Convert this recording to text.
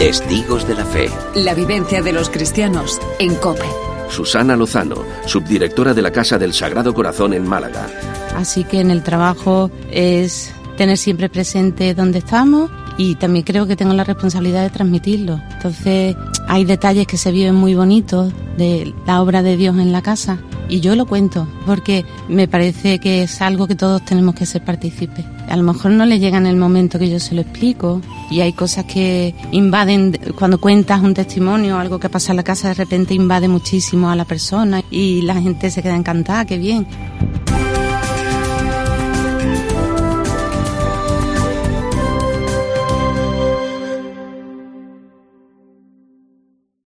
Testigos de la Fe. La vivencia de los cristianos en COPE. Susana Lozano, subdirectora de la Casa del Sagrado Corazón en Málaga. Así que en el trabajo es tener siempre presente dónde estamos y también creo que tengo la responsabilidad de transmitirlo. Entonces hay detalles que se viven muy bonitos de la obra de Dios en la casa y yo lo cuento porque me parece que es algo que todos tenemos que ser partícipes. A lo mejor no le llega en el momento que yo se lo explico y hay cosas que invaden, cuando cuentas un testimonio, algo que pasa en la casa, de repente invade muchísimo a la persona y la gente se queda encantada, qué bien.